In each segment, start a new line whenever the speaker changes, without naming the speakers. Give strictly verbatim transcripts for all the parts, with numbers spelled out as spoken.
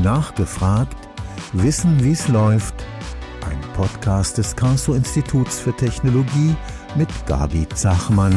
Nachgefragt, Wissen, wie es läuft. Ein Podcast des Karlsruher Instituts für Technologie mit Gabi Zachmann.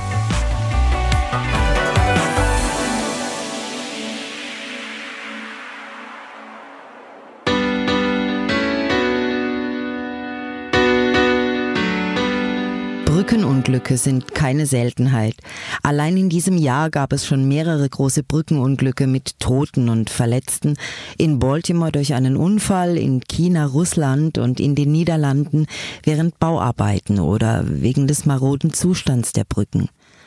Brückenunglücke sind keine Seltenheit. Allein in diesem Jahr gab es schon mehrere große Brückenunglücke mit Toten und Verletzten. In Baltimore durch einen Unfall, in China, Russland und in den Niederlanden während Bauarbeiten oder wegen des maroden Zustands der Brücken.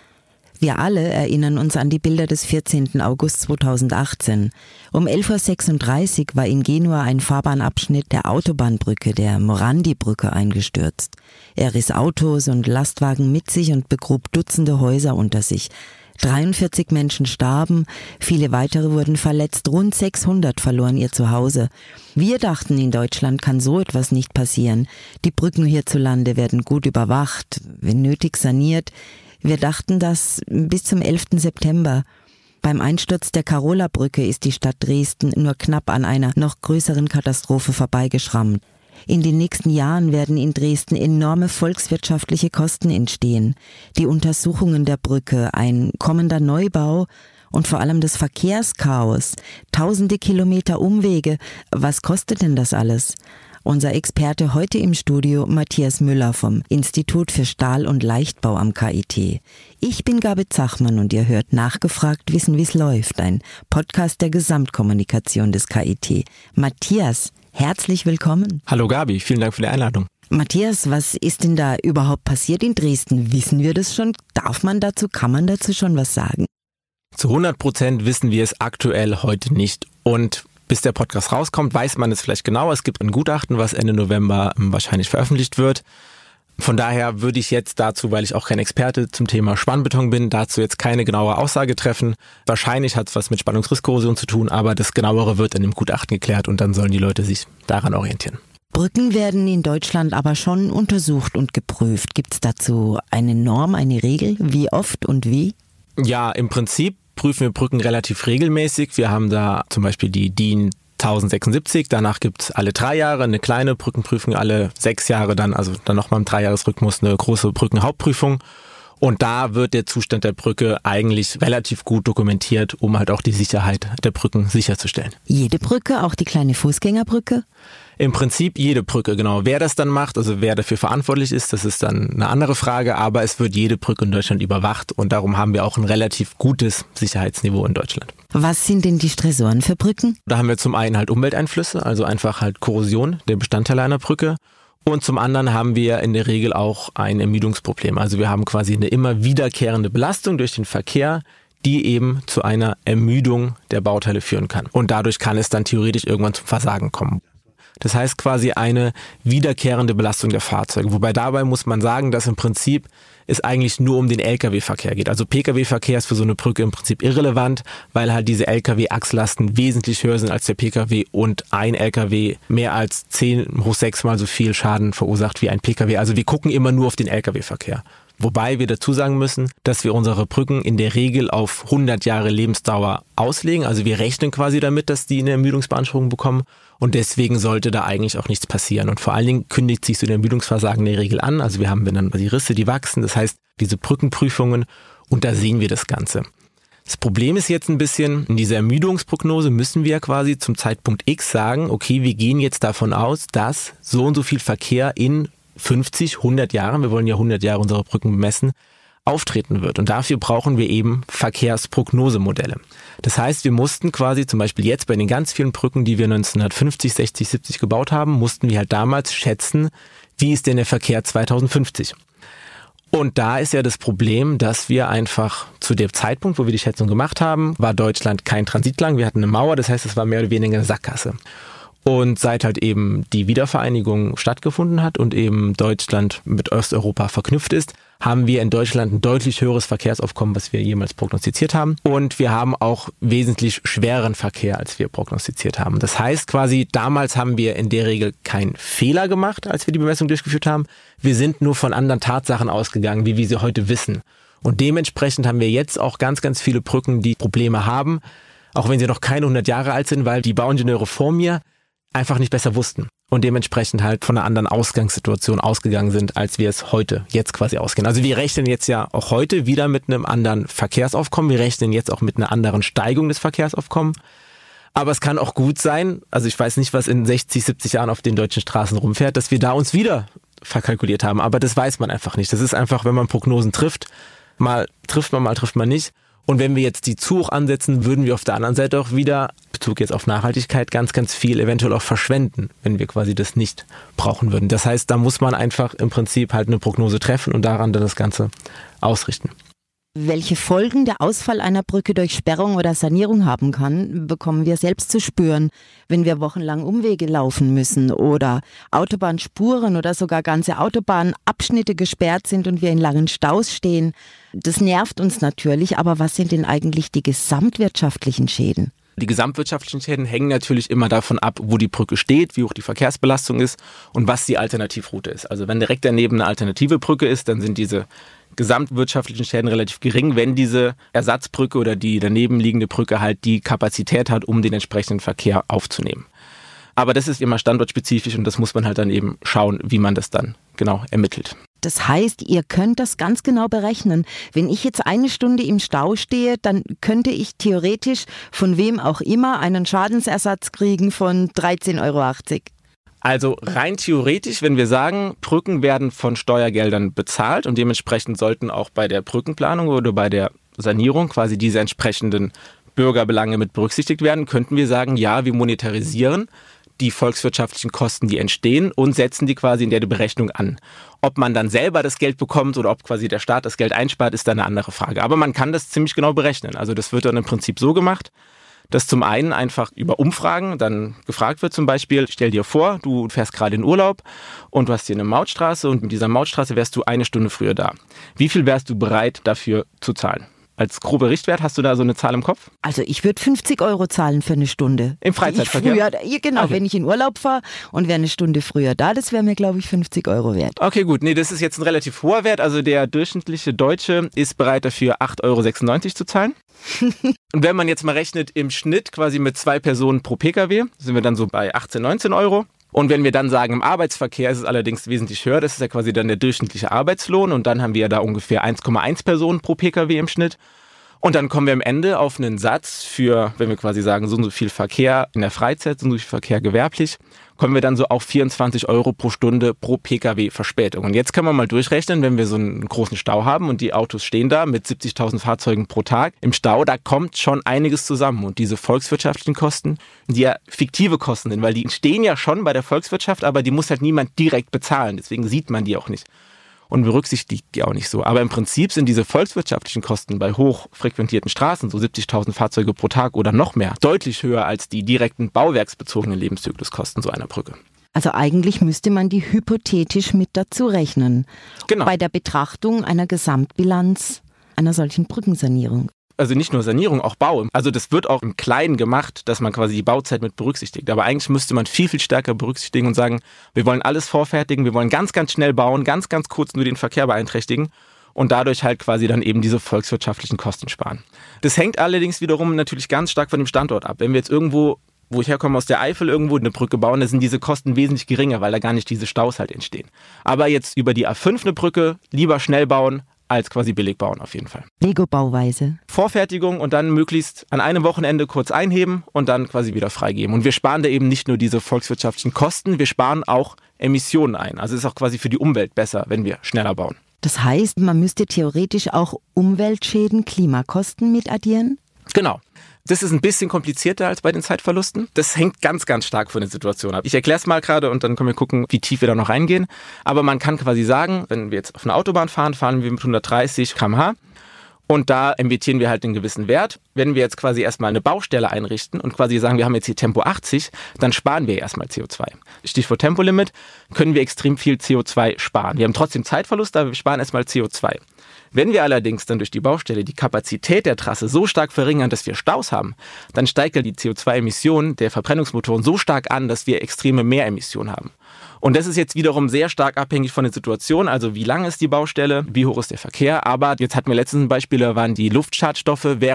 Wir alle erinnern uns an die Bilder des vierzehnten August zweitausendachtzehn. Um elf Uhr sechsunddreißig war in Genua ein Fahrbahnabschnitt der Autobahnbrücke, der Morandi-Brücke, eingestürzt. Er riss Autos und Lastwagen mit sich und begrub Dutzende Häuser unter sich. dreiundvierzig Menschen starben, viele weitere wurden verletzt, rund sechshundert verloren ihr Zuhause. Wir dachten, in Deutschland kann so etwas nicht passieren. Die Brücken hierzulande werden gut überwacht, wenn nötig saniert. Wir dachten das bis zum elften September. Beim Einsturz der Karola-Brücke ist die Stadt Dresden nur knapp an einer noch größeren Katastrophe vorbeigeschrammt. In den nächsten Jahren werden in Dresden enorme volkswirtschaftliche Kosten entstehen. Die Untersuchungen der Brücke, ein kommender Neubau und vor allem das Verkehrschaos, tausende Kilometer Umwege. Was kostet denn das alles? Unser Experte heute im Studio, Matthias Müller vom Institut für Stahl- und Leichtbau am K I T. Ich bin Gabi Zachmann und ihr hört Nachgefragt, Wissen, wie es läuft, ein Podcast der Gesamtkommunikation des K I T. Matthias, herzlich willkommen.
Hallo Gabi, vielen Dank für die Einladung.
Matthias, was ist denn da überhaupt passiert in Dresden? Wissen wir das schon? Darf man dazu, kann man dazu schon was sagen?
Zu hundert Prozent wissen wir es aktuell heute nicht. Und bis der Podcast rauskommt, weiß man es vielleicht genau. Es gibt ein Gutachten, was Ende November wahrscheinlich veröffentlicht wird. Von daher würde ich jetzt dazu, weil ich auch kein Experte zum Thema Spannbeton bin, dazu jetzt keine genaue Aussage treffen. Wahrscheinlich hat es was mit Spannungsrisskorrosion zu tun, aber das Genauere wird in dem Gutachten geklärt und dann sollen die Leute sich daran orientieren.
Brücken werden in Deutschland aber schon untersucht und geprüft. Gibt es dazu eine Norm, eine Regel? Wie oft und wie?
Ja, im Prinzip prüfen wir Brücken relativ regelmäßig. Wir haben da zum Beispiel die D I N tausendsechsundsiebzig, danach gibt es alle drei Jahre eine kleine Brückenprüfung, alle sechs Jahre dann, also dann nochmal im Dreijahresrhythmus eine große Brückenhauptprüfung. Und da wird der Zustand der Brücke eigentlich relativ gut dokumentiert, um halt auch die Sicherheit der Brücken sicherzustellen.
Jede Brücke, auch die kleine Fußgängerbrücke?
Im Prinzip jede Brücke, genau. Wer das dann macht, also wer dafür verantwortlich ist, das ist dann eine andere Frage, aber es wird jede Brücke in Deutschland überwacht und darum haben wir auch ein relativ gutes Sicherheitsniveau in Deutschland.
Was sind denn die Stressoren für Brücken?
Da haben wir zum einen halt Umwelteinflüsse, also einfach halt Korrosion der Bestandteile einer Brücke. Und zum anderen haben wir in der Regel auch ein Ermüdungsproblem. Also wir haben quasi eine immer wiederkehrende Belastung durch den Verkehr, die eben zu einer Ermüdung der Bauteile führen kann. Und dadurch kann es dann theoretisch irgendwann zum Versagen kommen. Das heißt quasi eine wiederkehrende Belastung der Fahrzeuge. Wobei dabei muss man sagen, dass im Prinzip es eigentlich nur um den L K W-Verkehr geht. Also P K W-Verkehr ist für so eine Brücke im Prinzip irrelevant, weil halt diese L K W-Achslasten wesentlich höher sind als der P K W und ein L K W mehr als zehn hoch sechs mal so viel Schaden verursacht wie ein P K W. Also wir gucken immer nur auf den L K W-Verkehr. Wobei wir dazu sagen müssen, dass wir unsere Brücken in der Regel auf hundert Jahre Lebensdauer auslegen. Also wir rechnen quasi damit, dass die eine Ermüdungsbeanspruchung bekommen. Und deswegen sollte da eigentlich auch nichts passieren. Und vor allen Dingen kündigt sich so der Ermüdungsversagen in der Regel an. Also wir haben dann die Risse, die wachsen. Das heißt, diese Brückenprüfungen. Und da sehen wir das Ganze. Das Problem ist jetzt ein bisschen, in dieser Ermüdungsprognose müssen wir quasi zum Zeitpunkt X sagen, okay, wir gehen jetzt davon aus, dass so und so viel Verkehr in fünfzig, hundert Jahren, wir wollen ja hundert Jahre unsere Brücken bemessen, auftreten wird. Und dafür brauchen wir eben Verkehrsprognosemodelle. Das heißt, wir mussten quasi zum Beispiel jetzt bei den ganz vielen Brücken, die wir neunzehnhundertfünfzig, sechzig, siebzig gebaut haben, mussten wir halt damals schätzen, wie ist denn der Verkehr zweitausendfünfzig? Und da ist ja das Problem, dass wir einfach zu dem Zeitpunkt, wo wir die Schätzung gemacht haben, war Deutschland kein Transitland. Wir hatten eine Mauer, das heißt, es war mehr oder weniger eine Sackgasse. Und seit halt eben die Wiedervereinigung stattgefunden hat und eben Deutschland mit Osteuropa verknüpft ist, haben wir in Deutschland ein deutlich höheres Verkehrsaufkommen, was wir jemals prognostiziert haben. Und wir haben auch wesentlich schwereren Verkehr, als wir prognostiziert haben. Das heißt quasi, damals haben wir in der Regel keinen Fehler gemacht, als wir die Bemessung durchgeführt haben. Wir sind nur von anderen Tatsachen ausgegangen, wie wir sie heute wissen. Und dementsprechend haben wir jetzt auch ganz, ganz viele Brücken, die Probleme haben. auch wenn sie noch keine hundert Jahre alt sind, weil die Bauingenieure vor mir einfach nicht besser wussten und dementsprechend halt von einer anderen Ausgangssituation ausgegangen sind, als wir es heute jetzt quasi ausgehen. Also wir rechnen jetzt ja auch heute wieder mit einem anderen Verkehrsaufkommen, wir rechnen jetzt auch mit einer anderen Steigung des Verkehrsaufkommens. Aber es kann auch gut sein, also ich weiß nicht, was in sechzig, siebzig Jahren auf den deutschen Straßen rumfährt, dass wir da uns wieder verkalkuliert haben. Aber das weiß man einfach nicht. Das ist einfach, wenn man Prognosen trifft, mal trifft man, mal trifft man nicht. Und wenn wir jetzt die zu hoch ansetzen, würden wir auf der anderen Seite auch wieder, Bezug jetzt auf Nachhaltigkeit, ganz, ganz viel eventuell auch verschwenden, wenn wir quasi das nicht brauchen würden. Das heißt, da muss man einfach im Prinzip halt eine Prognose treffen und daran dann das Ganze ausrichten.
Welche Folgen der Ausfall einer Brücke durch Sperrung oder Sanierung haben kann, bekommen wir selbst zu spüren, wenn wir wochenlang Umwege laufen müssen oder Autobahnspuren oder sogar ganze Autobahnabschnitte gesperrt sind und wir in langen Staus stehen. Das nervt uns natürlich, aber was sind denn eigentlich die gesamtwirtschaftlichen Schäden?
Die gesamtwirtschaftlichen Schäden hängen natürlich immer davon ab, wo die Brücke steht, wie hoch die Verkehrsbelastung ist und was die Alternativroute ist. Also wenn direkt daneben eine alternative Brücke ist, dann sind diese gesamtwirtschaftlichen Schäden relativ gering, wenn diese Ersatzbrücke oder die daneben liegende Brücke halt die Kapazität hat, um den entsprechenden Verkehr aufzunehmen. Aber das ist immer standortspezifisch und das muss man halt dann eben schauen, wie man das dann genau ermittelt.
Das heißt, ihr könnt das ganz genau berechnen. Wenn ich jetzt eine Stunde im Stau stehe, dann könnte ich theoretisch von wem auch immer einen Schadensersatz kriegen von dreizehn Euro achtzig.
Also rein theoretisch, wenn wir sagen, Brücken werden von Steuergeldern bezahlt und dementsprechend sollten auch bei der Brückenplanung oder bei der Sanierung quasi diese entsprechenden Bürgerbelange mit berücksichtigt werden, könnten wir sagen, ja, wir monetarisieren die volkswirtschaftlichen Kosten, die entstehen und setzen die quasi in der Berechnung an. Ob man dann selber das Geld bekommt oder ob quasi der Staat das Geld einspart, ist dann eine andere Frage. Aber man kann das ziemlich genau berechnen. Also das wird dann im Prinzip so gemacht, dass zum einen einfach über Umfragen dann gefragt wird, zum Beispiel, stell dir vor, du fährst gerade in Urlaub und du hast hier eine Mautstraße und mit dieser Mautstraße wärst du eine Stunde früher da. Wie viel wärst du bereit dafür zu zahlen? Als grober Richtwert, hast du da so eine Zahl im Kopf?
Also ich würde fünfzig Euro zahlen für eine Stunde.
Im Freizeitverkehr?
Früher, ja, genau,
okay.
Wenn ich in Urlaub fahre und wäre eine Stunde früher da, das wäre mir, glaube ich, fünfzig Euro wert.
Okay, gut. Nee, das ist jetzt ein relativ hoher Wert. Also der durchschnittliche Deutsche ist bereit dafür, acht Euro sechsundneunzig zu zahlen. Und wenn man jetzt mal rechnet, im Schnitt quasi mit zwei Personen pro Pkw, sind wir dann so bei achtzehn, neunzehn Euro. Und wenn wir dann sagen, im Arbeitsverkehr ist es allerdings wesentlich höher, das ist ja quasi dann der durchschnittliche Arbeitslohn und dann haben wir ja da ungefähr eins Komma eins Personen pro Pkw im Schnitt. Und dann kommen wir am Ende auf einen Satz für, wenn wir quasi sagen, so und so viel Verkehr in der Freizeit, so und so viel Verkehr gewerblich, kommen wir dann so auf vierundzwanzig Euro pro Stunde pro Pkw Verspätung. Und jetzt können wir mal durchrechnen, wenn wir so einen großen Stau haben und die Autos stehen da mit siebzigtausend Fahrzeugen pro Tag im Stau, da kommt schon einiges zusammen. Und diese volkswirtschaftlichen Kosten, die ja fiktive Kosten sind, weil die entstehen ja schon bei der Volkswirtschaft, aber die muss halt niemand direkt bezahlen. Deswegen sieht man die auch nicht. Und berücksichtigt die auch nicht so. Aber im Prinzip sind diese volkswirtschaftlichen Kosten bei hochfrequentierten Straßen, so siebzigtausend Fahrzeuge pro Tag oder noch mehr, deutlich höher als die direkten bauwerksbezogenen Lebenszykluskosten so einer Brücke.
Also eigentlich müsste man die hypothetisch mit dazu rechnen.
Genau.
Bei der Betrachtung einer Gesamtbilanz einer solchen Brückensanierung.
Also nicht nur Sanierung, auch Bau. Also das wird auch im Kleinen gemacht, dass man quasi die Bauzeit mit berücksichtigt. Aber eigentlich müsste man viel, viel stärker berücksichtigen und sagen, wir wollen alles vorfertigen, wir wollen ganz, ganz schnell bauen, ganz, ganz kurz nur den Verkehr beeinträchtigen und dadurch halt quasi dann eben diese volkswirtschaftlichen Kosten sparen. Das hängt allerdings wiederum natürlich ganz stark von dem Standort ab. Wenn wir jetzt irgendwo, wo ich herkomme, aus der Eifel irgendwo eine Brücke bauen, dann sind diese Kosten wesentlich geringer, weil da gar nicht diese Staus halt entstehen. Aber jetzt über die A fünf eine Brücke, lieber schnell bauen, als quasi billig bauen auf jeden Fall.
Lego-Bauweise.
Vorfertigung und dann möglichst an einem Wochenende kurz einheben und dann quasi wieder freigeben. Und wir sparen da eben nicht nur diese volkswirtschaftlichen Kosten, wir sparen auch Emissionen ein. Also es ist auch quasi für die Umwelt besser, wenn wir schneller bauen.
Das heißt, man müsste theoretisch auch Umweltschäden, Klimakosten mit addieren?
Genau. Das ist ein bisschen komplizierter als bei den Zeitverlusten. Das hängt ganz, ganz stark von der Situation ab. Ich erkläre es mal gerade und dann können wir gucken, wie tief wir da noch reingehen. Aber man kann quasi sagen, wenn wir jetzt auf einer Autobahn fahren, fahren wir mit hundertdreißig Kilometer pro Stunde und da emittieren wir halt einen gewissen Wert. Wenn wir jetzt quasi erstmal eine Baustelle einrichten und quasi sagen, wir haben jetzt hier Tempo achtzig, dann sparen wir erstmal C O zwei. Stichwort Tempolimit, können wir extrem viel C O zwei sparen. Wir haben trotzdem Zeitverlust, aber wir sparen erstmal C O zwei. Wenn wir allerdings dann durch die Baustelle die Kapazität der Trasse so stark verringern, dass wir Staus haben, dann steigt ja die C O zwei Emission der Verbrennungsmotoren so stark an, dass wir extreme Mehremissionen haben. Und das ist jetzt wiederum sehr stark abhängig von der Situation, also wie lang ist die Baustelle, wie hoch ist der Verkehr. Aber jetzt hatten wir letztens ein Beispiel, da waren die Luftschadstoffe während der Baufahrt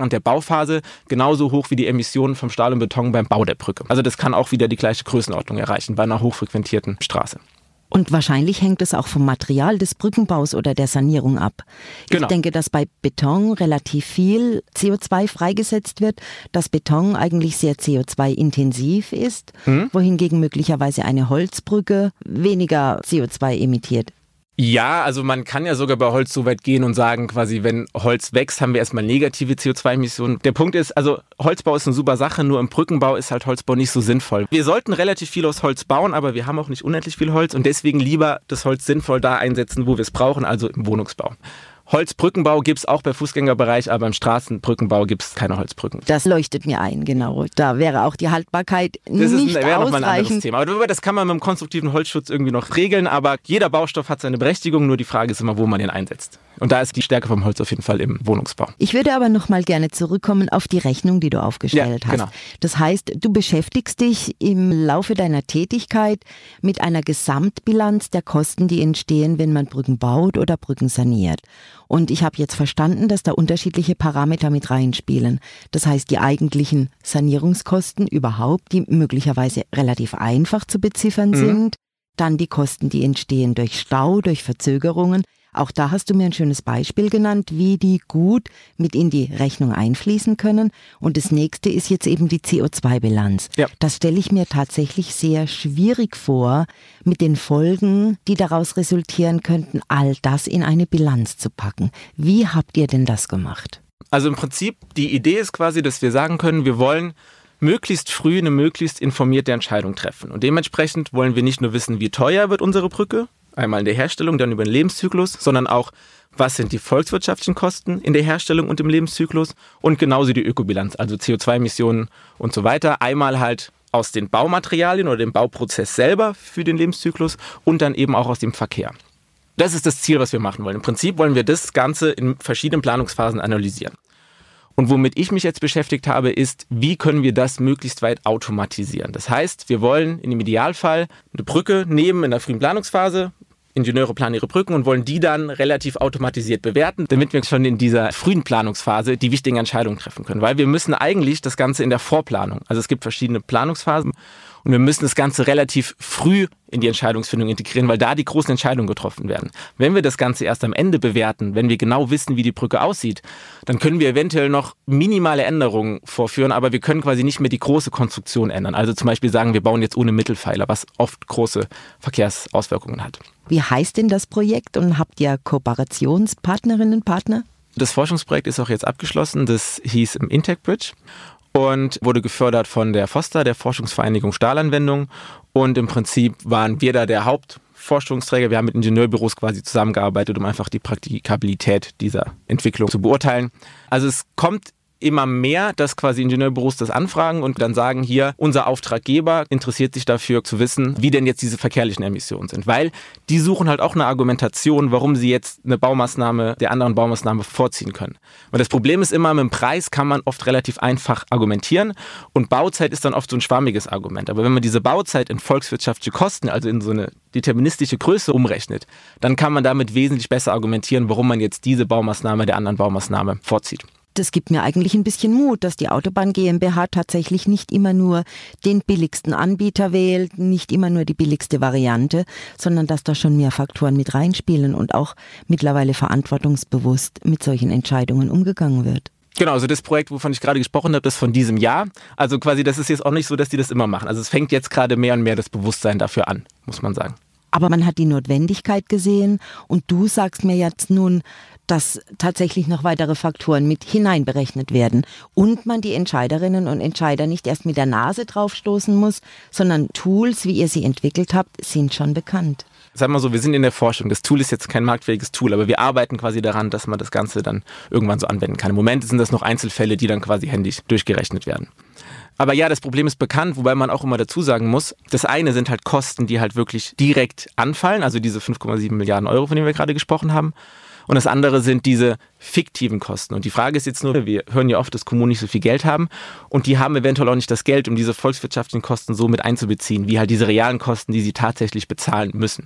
Bauphase genauso hoch wie die Emissionen vom Stahl und Beton beim Bau der Brücke. Also das kann auch wieder die gleiche Größenordnung erreichen bei einer hochfrequentierten Straße.
Und wahrscheinlich hängt es auch vom Material des Brückenbaus oder der Sanierung ab.
Genau.
Ich denke, dass bei Beton relativ viel C O zwei freigesetzt wird, dass Beton eigentlich sehr C O zwei intensiv ist, mhm. wohingegen möglicherweise eine Holzbrücke weniger C O zwei emittiert.
Ja, also man kann ja sogar bei Holz so weit gehen und sagen, quasi, wenn Holz wächst, haben wir erstmal negative C O zwei Emissionen. Der Punkt ist, also Holzbau ist eine super Sache, nur im Brückenbau ist halt Holzbau nicht so sinnvoll. Wir sollten relativ viel aus Holz bauen, aber wir haben auch nicht unendlich viel Holz und deswegen lieber das Holz sinnvoll da einsetzen, wo wir es brauchen, also im Wohnungsbau. Holzbrückenbau gibt es auch bei Fußgängerbereich, aber im Straßenbrückenbau gibt es keine Holzbrücken.
Das leuchtet mir ein, genau. Da wäre auch die Haltbarkeit
das
nicht
ist, wäre
ausreichend.
Noch mal ein anderes Thema. Aber das kann man mit dem konstruktiven Holzschutz irgendwie noch regeln, aber jeder Baustoff hat seine Berechtigung, nur die Frage ist immer, wo man ihn einsetzt. Und da ist die Stärke vom Holz auf jeden Fall im Wohnungsbau.
Ich würde aber noch mal gerne zurückkommen auf die Rechnung, die du aufgestellt
ja,
hast.
Genau.
Das heißt, du beschäftigst dich im Laufe deiner Tätigkeit mit einer Gesamtbilanz der Kosten, die entstehen, wenn man Brücken baut oder Brücken saniert. Und ich habe jetzt verstanden, dass da unterschiedliche Parameter mit reinspielen. Das heißt, die eigentlichen Sanierungskosten überhaupt, die möglicherweise relativ einfach zu beziffern mhm. sind. Dann die Kosten, die entstehen durch Stau, durch Verzögerungen. Auch da hast du mir ein schönes Beispiel genannt, wie die gut mit in die Rechnung einfließen können. Und das nächste ist jetzt eben die C O zwei Bilanz. Ja. Das stelle ich mir tatsächlich sehr schwierig vor, mit den Folgen, die daraus resultieren könnten, all das in eine Bilanz zu packen. Wie habt ihr denn das gemacht?
Also im Prinzip, die Idee ist quasi, dass wir sagen können, wir wollen möglichst früh eine möglichst informierte Entscheidung treffen. Und dementsprechend wollen wir nicht nur wissen, wie teuer wird unsere Brücke, einmal in der Herstellung, dann über den Lebenszyklus, sondern auch, was sind die volkswirtschaftlichen Kosten in der Herstellung und im Lebenszyklus und genauso die Ökobilanz, also C O zwei Emissionen und so weiter. Einmal halt aus den Baumaterialien oder dem Bauprozess selber für den Lebenszyklus und dann eben auch aus dem Verkehr. Das ist das Ziel, was wir machen wollen. Im Prinzip wollen wir das Ganze in verschiedenen Planungsphasen analysieren. Und womit ich mich jetzt beschäftigt habe, ist, wie können wir das möglichst weit automatisieren. Das heißt, wir wollen in dem Idealfall eine Brücke nehmen in der frühen Planungsphase, Ingenieure planen ihre Brücken und wollen die dann relativ automatisiert bewerten, damit wir schon in dieser frühen Planungsphase die wichtigen Entscheidungen treffen können. Weil wir müssen eigentlich das Ganze in der Vorplanung, also es gibt verschiedene Planungsphasen und wir müssen das Ganze relativ früh in die Entscheidungsfindung integrieren, weil da die großen Entscheidungen getroffen werden. Wenn wir das Ganze erst am Ende bewerten, wenn wir genau wissen, wie die Brücke aussieht, dann können wir eventuell noch minimale Änderungen vorführen, aber wir können quasi nicht mehr die große Konstruktion ändern. Also zum Beispiel sagen, wir bauen jetzt ohne Mittelpfeiler, was oft große Verkehrsauswirkungen hat.
Wie heißt denn das Projekt und habt ihr Kooperationspartnerinnen, Partner?
Das Forschungsprojekt ist auch jetzt abgeschlossen. Das hieß im Intec Bridge und wurde gefördert von der FOSTA, der Forschungsvereinigung Stahlanwendung. Und im Prinzip waren wir da der Hauptforschungsträger. Wir haben mit Ingenieurbüros quasi zusammengearbeitet, um einfach die Praktikabilität dieser Entwicklung zu beurteilen. Also es kommt immer mehr, dass quasi Ingenieurbüros das anfragen und dann sagen, hier, unser Auftraggeber interessiert sich dafür zu wissen, wie denn jetzt diese verkehrlichen Emissionen sind. Weil die suchen halt auch eine Argumentation, warum sie jetzt eine Baumaßnahme der anderen Baumaßnahme vorziehen können. Weil das Problem ist immer, mit dem Preis kann man oft relativ einfach argumentieren und Bauzeit ist dann oft so ein schwammiges Argument. Aber wenn man diese Bauzeit in volkswirtschaftliche Kosten, also in so eine deterministische Größe umrechnet, dann kann man damit wesentlich besser argumentieren, warum man jetzt diese Baumaßnahme der anderen Baumaßnahme vorzieht.
Das gibt mir eigentlich ein bisschen Mut, dass die Autobahn GmbH tatsächlich nicht immer nur den billigsten Anbieter wählt, nicht immer nur die billigste Variante, sondern dass da schon mehr Faktoren mit reinspielen und auch mittlerweile verantwortungsbewusst mit solchen Entscheidungen umgegangen wird.
Genau, also das Projekt, wovon ich gerade gesprochen habe, das ist von diesem Jahr. Also quasi, das ist jetzt auch nicht so, dass die das immer machen. Also es fängt jetzt gerade mehr und mehr das Bewusstsein dafür an, muss man sagen.
Aber man hat die Notwendigkeit gesehen und du sagst mir jetzt nun, dass tatsächlich noch weitere Faktoren mit hineinberechnet werden und man die Entscheiderinnen und Entscheider nicht erst mit der Nase draufstoßen muss, sondern Tools, wie ihr sie entwickelt habt, sind schon bekannt.
Sagen wir so, wir sind in der Forschung. Das Tool ist jetzt kein marktfähiges Tool, aber wir arbeiten quasi daran, dass man das Ganze dann irgendwann so anwenden kann. Im Moment sind das noch Einzelfälle, die dann quasi händisch durchgerechnet werden. Aber ja, das Problem ist bekannt, wobei man auch immer dazu sagen muss, das eine sind halt Kosten, die halt wirklich direkt anfallen, also diese fünf Komma sieben Milliarden Euro, von denen wir gerade gesprochen haben. Und das andere sind diese fiktiven Kosten. Und die Frage ist jetzt nur, wir hören ja oft, dass Kommunen nicht so viel Geld haben und die haben eventuell auch nicht das Geld, um diese volkswirtschaftlichen Kosten so mit einzubeziehen, wie halt diese realen Kosten, die sie tatsächlich bezahlen müssen.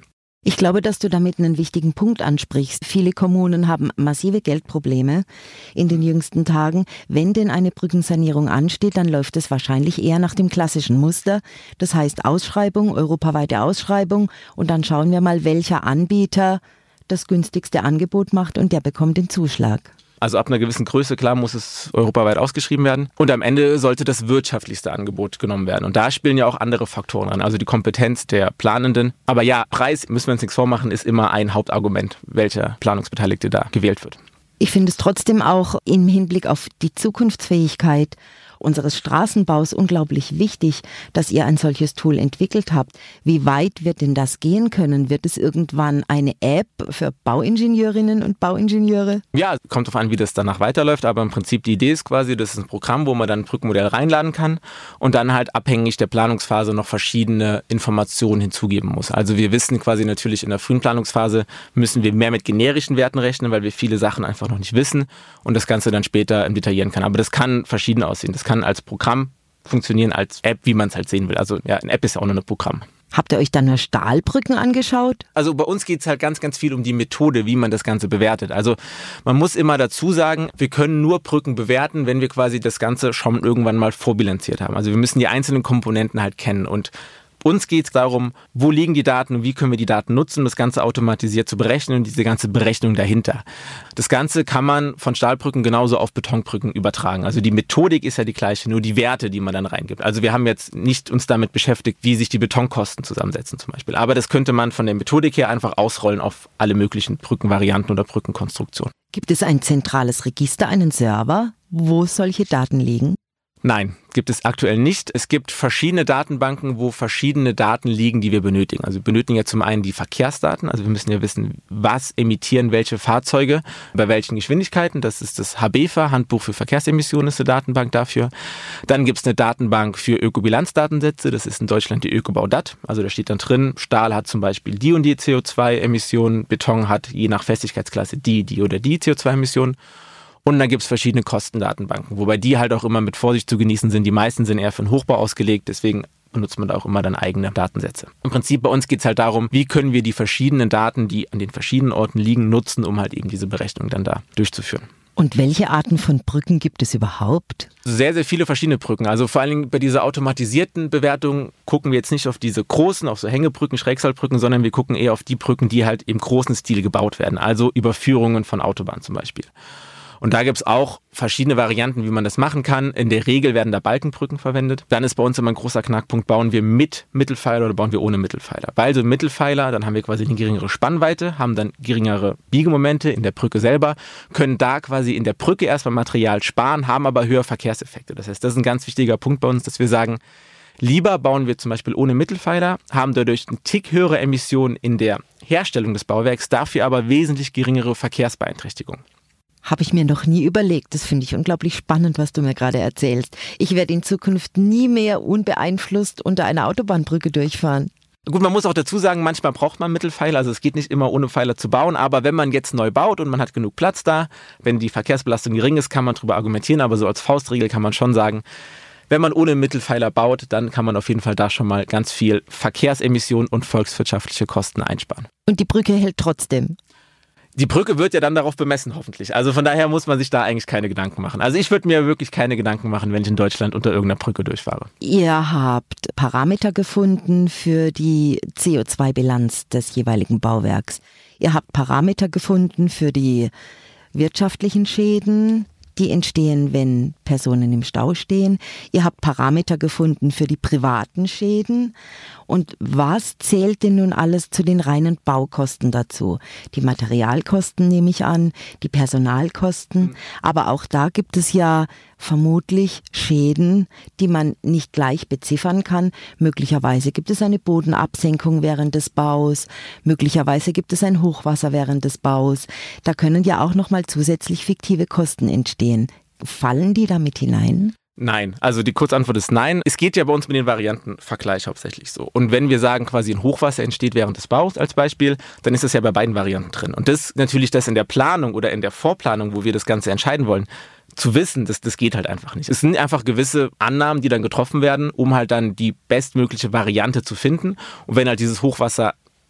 Ich glaube, dass du damit einen wichtigen Punkt ansprichst. Viele Kommunen haben massive Geldprobleme in den jüngsten Tagen. Wenn denn eine Brückensanierung ansteht, dann läuft es wahrscheinlich eher nach dem klassischen Muster. Das heißt Ausschreibung, europaweite Ausschreibung und dann schauen wir mal, welcher Anbieter das günstigste Angebot macht und der bekommt den Zuschlag.
Also ab einer gewissen Größe, klar, muss es europaweit ausgeschrieben werden. Und am Ende sollte das wirtschaftlichste Angebot genommen werden. Und da spielen ja auch andere Faktoren an, also die Kompetenz der Planenden. Aber ja, Preis, müssen wir uns nichts vormachen, ist immer ein Hauptargument, welcher Planungsbeteiligte da gewählt wird.
Ich finde es trotzdem auch im Hinblick auf die Zukunftsfähigkeit unseres Straßenbaus unglaublich wichtig, dass ihr ein solches Tool entwickelt habt. Wie weit wird denn das gehen können? Wird es irgendwann eine App für Bauingenieurinnen und Bauingenieure?
Ja, kommt darauf an, wie das danach weiterläuft, aber im Prinzip die Idee ist quasi, das ist ein Programm, wo man dann ein Brückenmodell reinladen kann und dann halt abhängig der Planungsphase noch verschiedene Informationen hinzugeben muss. Also wir wissen quasi natürlich in der frühen Planungsphase müssen wir mehr mit generischen Werten rechnen, weil wir viele Sachen einfach noch nicht wissen und das Ganze dann später im Detaillieren kann. Aber das kann verschieden aussehen. Das kann als Programm funktionieren, als App, wie man es halt sehen will. Also ja, eine App ist ja auch nur ein Programm.
Habt ihr euch dann nur Stahlbrücken angeschaut?
Also bei uns geht es halt ganz, ganz viel um die Methode, wie man das Ganze bewertet. Also man muss immer dazu sagen, wir können nur Brücken bewerten, wenn wir quasi das Ganze schon irgendwann mal vorbilanziert haben. Also wir müssen die einzelnen Komponenten halt kennen und uns geht es darum, wo liegen die Daten und wie können wir die Daten nutzen, um das Ganze automatisiert zu berechnen und diese ganze Berechnung dahinter. Das Ganze kann man von Stahlbrücken genauso auf Betonbrücken übertragen. Also die Methodik ist ja die gleiche, nur die Werte, die man dann reingibt. Also wir haben jetzt nicht uns damit beschäftigt, wie sich die Betonkosten zusammensetzen zum Beispiel. Aber das könnte man von der Methodik her einfach ausrollen auf alle möglichen Brückenvarianten oder Brückenkonstruktionen.
Gibt es ein zentrales Register, einen Server, wo solche Daten liegen?
Nein, gibt es aktuell nicht. Es gibt verschiedene Datenbanken, wo verschiedene Daten liegen, die wir benötigen. Also wir benötigen ja zum einen die Verkehrsdaten. Also wir müssen ja wissen, was emittieren welche Fahrzeuge, bei welchen Geschwindigkeiten. Das ist das H B F A, Handbuch für Verkehrsemissionen, ist eine Datenbank dafür. Dann gibt es eine Datenbank für Ökobilanzdatensätze. Das ist in Deutschland die Ökobau-Dat. Also da steht dann drin, Stahl hat zum Beispiel die und die C O zwei Emissionen, Beton hat je nach Festigkeitsklasse die, die oder die C O zwei Emissionen. Und dann gibt es verschiedene Kostendatenbanken, wobei die halt auch immer mit Vorsicht zu genießen sind. Die meisten sind eher für den Hochbau ausgelegt, deswegen benutzt man da auch immer dann eigene Datensätze. Im Prinzip bei uns geht es halt darum, wie können wir die verschiedenen Daten, die an den verschiedenen Orten liegen, nutzen, um halt eben diese Berechnung dann da durchzuführen.
Und welche Arten von Brücken gibt es überhaupt?
Sehr, sehr viele verschiedene Brücken. Also vor allen Dingen bei dieser automatisierten Bewertung gucken wir jetzt nicht auf diese großen, auf so Hängebrücken, Schrägseilbrücken, sondern wir gucken eher auf die Brücken, die halt im großen Stil gebaut werden. Also Überführungen von Autobahnen zum Beispiel. Und da gibt es auch verschiedene Varianten, wie man das machen kann. In der Regel werden da Balkenbrücken verwendet. Dann ist bei uns immer ein großer Knackpunkt, bauen wir mit Mittelpfeiler oder bauen wir ohne Mittelpfeiler. Weil so Mittelpfeiler, dann haben wir quasi eine geringere Spannweite, haben dann geringere Biegemomente in der Brücke selber, können da quasi in der Brücke erstmal Material sparen, haben aber höhere Verkehrseffekte. Das heißt, das ist ein ganz wichtiger Punkt bei uns, dass wir sagen, lieber bauen wir zum Beispiel ohne Mittelpfeiler, haben dadurch einen Tick höhere Emissionen in der Herstellung des Bauwerks, dafür aber wesentlich geringere Verkehrsbeeinträchtigung.
Habe ich mir noch nie überlegt. Das finde ich unglaublich spannend, was du mir gerade erzählst. Ich werde in Zukunft nie mehr unbeeinflusst unter einer Autobahnbrücke durchfahren.
Gut, man muss auch dazu sagen, manchmal braucht man Mittelpfeiler, also es geht nicht immer ohne Pfeiler zu bauen, aber wenn man jetzt neu baut und man hat genug Platz da, wenn die Verkehrsbelastung gering ist, kann man darüber argumentieren, aber so als Faustregel kann man schon sagen, wenn man ohne Mittelpfeiler baut, dann kann man auf jeden Fall da schon mal ganz viel Verkehrsemissionen und volkswirtschaftliche Kosten einsparen.
Und die Brücke hält trotzdem?
Die Brücke wird ja dann darauf bemessen, hoffentlich. Also von daher muss man sich da eigentlich keine Gedanken machen. Also ich würde mir wirklich keine Gedanken machen, wenn ich in Deutschland unter irgendeiner Brücke durchfahre.
Ihr habt Parameter gefunden für die C O zwei Bilanz des jeweiligen Bauwerks. Ihr habt Parameter gefunden für die wirtschaftlichen Schäden, die entstehen, wenn Personen im Stau stehen. Ihr habt Parameter gefunden für die privaten Schäden. Und was zählt denn nun alles zu den reinen Baukosten dazu? Die Materialkosten nehme ich an, die Personalkosten. Mhm. Aber auch da gibt es ja vermutlich Schäden, die man nicht gleich beziffern kann. Möglicherweise gibt es eine Bodenabsenkung während des Baus. Möglicherweise gibt es ein Hochwasser während des Baus. Da können ja auch nochmal zusätzlich fiktive Kosten entstehen. Fallen die da mit hinein?
Nein, also die Kurzantwort ist nein. Es geht ja bei uns mit den Variantenvergleich hauptsächlich so. Und wenn wir sagen, quasi ein Hochwasser entsteht während des Baus als Beispiel, dann ist das ja bei beiden Varianten drin. Und das natürlich das in der Planung oder in der Vorplanung, wo wir das Ganze entscheiden wollen, zu wissen, das, das geht halt einfach nicht. Es sind einfach gewisse Annahmen, die dann getroffen werden, um halt dann die bestmögliche Variante zu finden. Und wenn halt dieses Hochwasser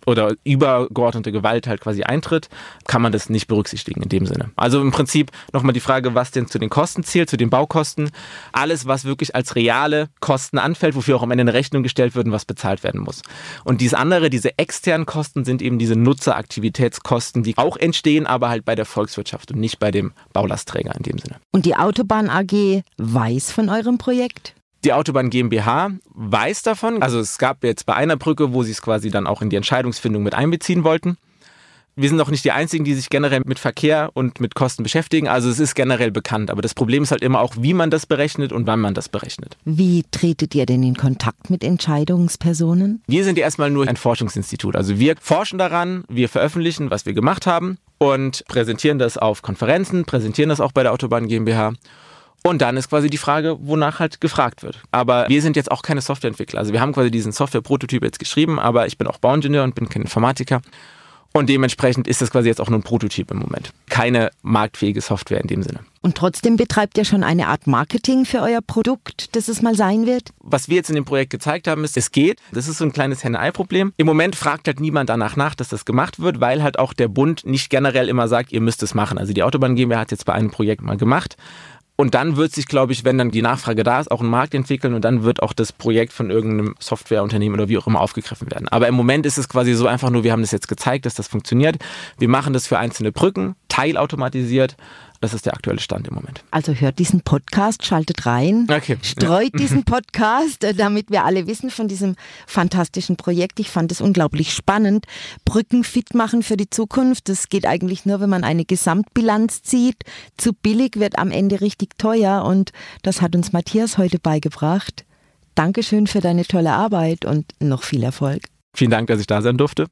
oder übergeordnete Gewalt halt quasi eintritt, kann man das nicht berücksichtigen in dem Sinne. Also im Prinzip nochmal die Frage, was denn zu den Kosten zählt, zu den Baukosten. Alles, was wirklich als reale Kosten anfällt, wofür auch am Ende eine Rechnung gestellt wird und was bezahlt werden muss. Und diese andere, diese externen Kosten sind eben diese Nutzeraktivitätskosten, die auch entstehen, aber halt bei der Volkswirtschaft und nicht bei dem Baulastträger in dem Sinne.
Und die Autobahn A G weiß von eurem Projekt?
Die Autobahn GmbH weiß davon. Also es gab jetzt bei einer Brücke, wo sie es quasi dann auch in die Entscheidungsfindung mit einbeziehen wollten. Wir sind auch nicht die Einzigen, die sich generell mit Verkehr und mit Kosten beschäftigen. Also es ist generell bekannt. Aber das Problem ist halt immer auch, wie man das berechnet und wann man das berechnet.
Wie tretet ihr denn in Kontakt mit Entscheidungspersonen?
Wir sind ja erstmal nur ein Forschungsinstitut. Also wir forschen daran, wir veröffentlichen, was wir gemacht haben und präsentieren das auf Konferenzen, präsentieren das auch bei der Autobahn GmbH. Und dann ist quasi die Frage, wonach halt gefragt wird. Aber wir sind jetzt auch keine Softwareentwickler. Also wir haben quasi diesen Software-Prototyp jetzt geschrieben, aber ich bin auch Bauingenieur und bin kein Informatiker. Und dementsprechend ist das quasi jetzt auch nur ein Prototyp im Moment. Keine marktfähige Software in dem Sinne.
Und trotzdem betreibt ihr schon eine Art Marketing für euer Produkt, das es mal sein wird?
Was wir jetzt in dem Projekt gezeigt haben, ist, es geht. Das ist so ein kleines Henne-Ei-Problem. Im Moment fragt halt niemand danach nach, dass das gemacht wird, weil halt auch der Bund nicht generell immer sagt, ihr müsst es machen. Also die Autobahn GmbH hat es jetzt bei einem Projekt mal gemacht. Und dann wird sich, glaube ich, wenn dann die Nachfrage da ist, auch ein Markt entwickeln und dann wird auch das Projekt von irgendeinem Softwareunternehmen oder wie auch immer aufgegriffen werden. Aber im Moment ist es quasi so einfach nur, wir haben das jetzt gezeigt, dass das funktioniert. Wir machen das für einzelne Brücken, teilautomatisiert. Das ist der aktuelle Stand im Moment.
Also hört diesen Podcast, schaltet rein,
okay.
streut ja. diesen Podcast, damit wir alle wissen von diesem fantastischen Projekt. Ich fand es unglaublich spannend. Brücken fit machen für die Zukunft. Das geht eigentlich nur, wenn man eine Gesamtbilanz zieht. Zu billig wird am Ende richtig teuer und das hat uns Matthias heute beigebracht. Dankeschön für deine tolle Arbeit und noch viel Erfolg.
Vielen Dank, dass ich da sein durfte.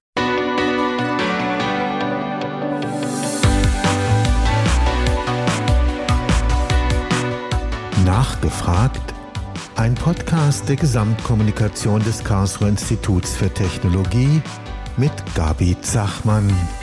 Nachgefragt, ein Podcast der Gesamtkommunikation des Karlsruher Instituts für Technologie mit Gabi Zachmann.